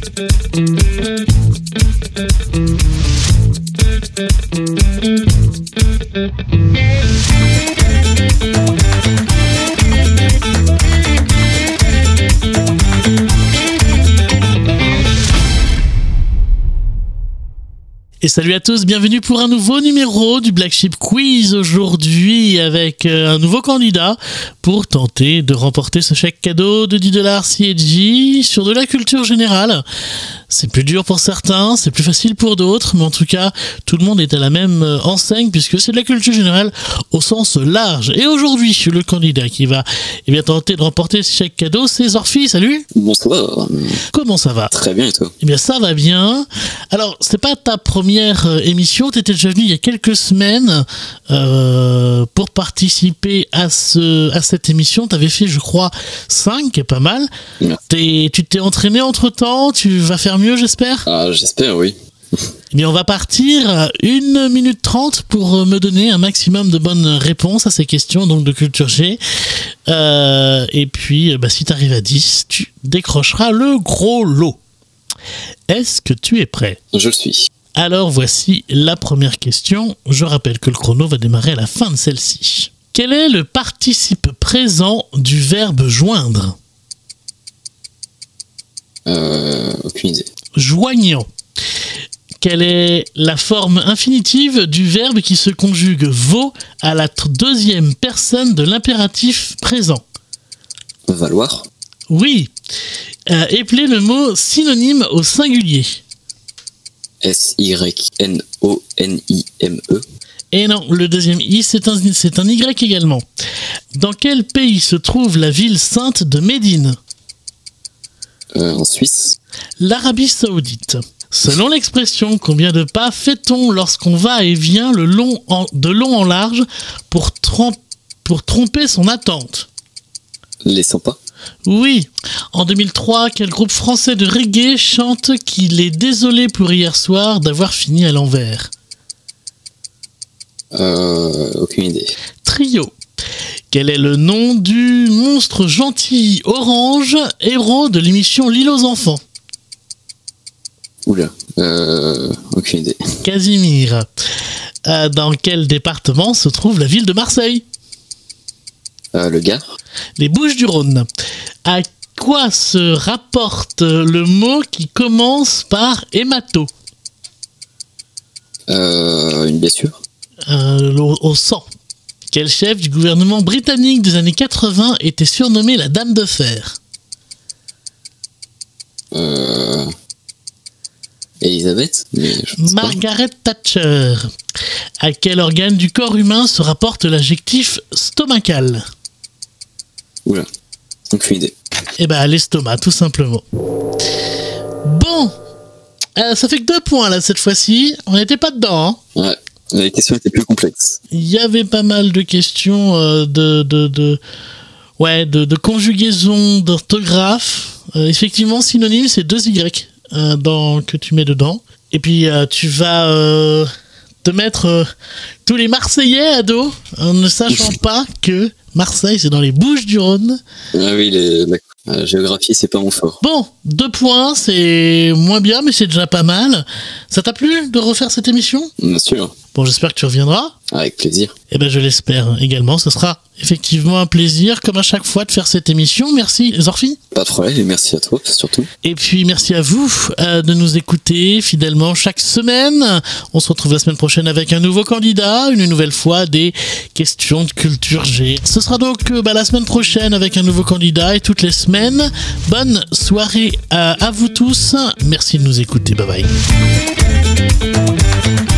Et salut à tous, bienvenue pour un nouveau numéro du Black Sheep Quiz aujourd'hui avec un nouveau candidat pour tenter de remporter ce chèque cadeau de $10 CHJ sur de la culture générale. C'est plus dur pour certains, c'est plus facile pour d'autres, mais en tout cas, tout le monde est à la même enseigne puisque c'est de la culture générale au sens large. Et aujourd'hui, le candidat qui va tenter de remporter ce chèque cadeau, c'est Zorfi. Salut. Bonsoir. Comment ça va? Très bien, et toi? Eh bien, ça va bien. Alors, c'est pas ta première émission, tu étais déjà venu il y a quelques semaines pour participer à cette émission. Tu avais fait, je crois, 5, pas mal. Tu t'es entraîné entre-temps, tu vas faire mieux, j'espère? Ah, j'espère, oui. Eh bien, on va partir 1 minute 30 pour me donner un maximum de bonnes réponses à ces questions donc de culture G. Et puis, si tu arrives à 10, tu décrocheras le gros lot. Est-ce que tu es prêt? Je le suis. Alors voici la première question. Je rappelle que le chrono va démarrer à la fin de celle-ci. Quel est le participe présent du verbe joindre? Aucune idée. Joignant. Quelle est la forme infinitive du verbe qui se conjugue vaut à la deuxième personne de l'impératif présent? Valoir. Oui. Épelez le mot synonyme au singulier. S-Y-N-O-N-I-M-E. Et non, le deuxième I, c'est un Y également. Dans quel pays se trouve la ville sainte de Médine? En Suisse. L'Arabie Saoudite. Selon l'expression, combien de pas fait-on lorsqu'on va et vient de long en large pour tromper son attente? Les 100 pas. Oui. En 2003, quel groupe français de reggae chante qu'il est désolé pour hier soir d'avoir fini à l'envers? Aucune idée. Trio. Quel est le nom du monstre gentil orange, héros de l'émission L'île aux enfants? Oula. Aucune idée. Casimir. Dans quel département se trouve la ville de Marseille? Le Gard. Les Bouches-du-Rhône. À quoi se rapporte le mot qui commence par hémato? Une blessure. Au sang. Quel chef du gouvernement britannique des années 80 était surnommé la Dame de Fer? Elisabeth. Margaret Thatcher. À quel organe du corps humain se rapporte l'adjectif stomacal? Oula. Aucune idée. Eh ben, l'estomac, tout simplement. Bon. Ça fait que 2 points, là, cette fois-ci. On n'était pas dedans, hein. Ouais. Les questions étaient plus complexes. Il y avait pas mal de questions de conjugaison, d'orthographe. Effectivement, synonyme, c'est 2 Y que tu mets dedans. Et puis, tu vas te mettre tous les Marseillais à dos, en ne sachant pas que Marseille, c'est dans les Bouches-du-Rhône. Ah oui, la géographie, c'est pas mon fort. Bon, 2 points, c'est moins bien, mais c'est déjà pas mal. Ça t'a plu de refaire cette émission? Bien sûr. Bon, j'espère que tu reviendras. Avec plaisir. Eh ben, je l'espère également. Ce sera effectivement un plaisir, comme à chaque fois, de faire cette émission. Merci, Zorfi. Pas de problème, et merci à toi, surtout. Et puis, merci à vous de nous écouter fidèlement chaque semaine. On se retrouve la semaine prochaine avec un nouveau candidat, une nouvelle fois des questions de culture G. Ce sera donc la semaine prochaine avec un nouveau candidat et toutes les semaines. Bonne soirée à vous tous. Merci de nous écouter. Bye bye.